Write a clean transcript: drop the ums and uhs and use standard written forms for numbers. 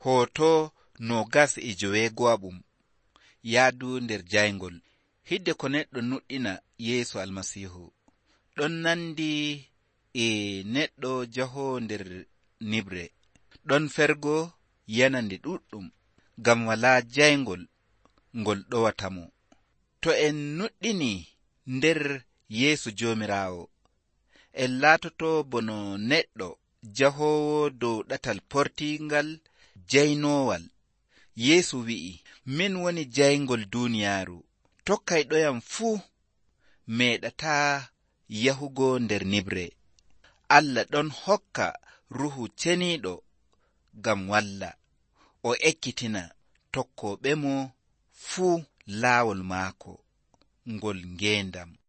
Hoto 25 yaadu nder jayngol. Hidde ko neɗɗo nuɗɗina Yeesu Almasiihu ɗon nandi e neɗɗo jaho nder nibre, ɗon fergo yanande ɗuɗɗum ngam walaa jayngol ngol ɗowatamo. To en nuɗɗini nder Yeesu Joomiraawo, en laatoto bono neɗɗo jahowo dow ɗatal portingal jaynoowal. Yeesu wi'i, min woni jayngol duuniyaaru, tokkayɗoyam fuu meeɗataa yahugo nder nibre. Allah ɗon hokka ruhu ceniiɗo ngam walla, o ekkitina tokkooɓe mo fuu laawol maako ngol ngeendam.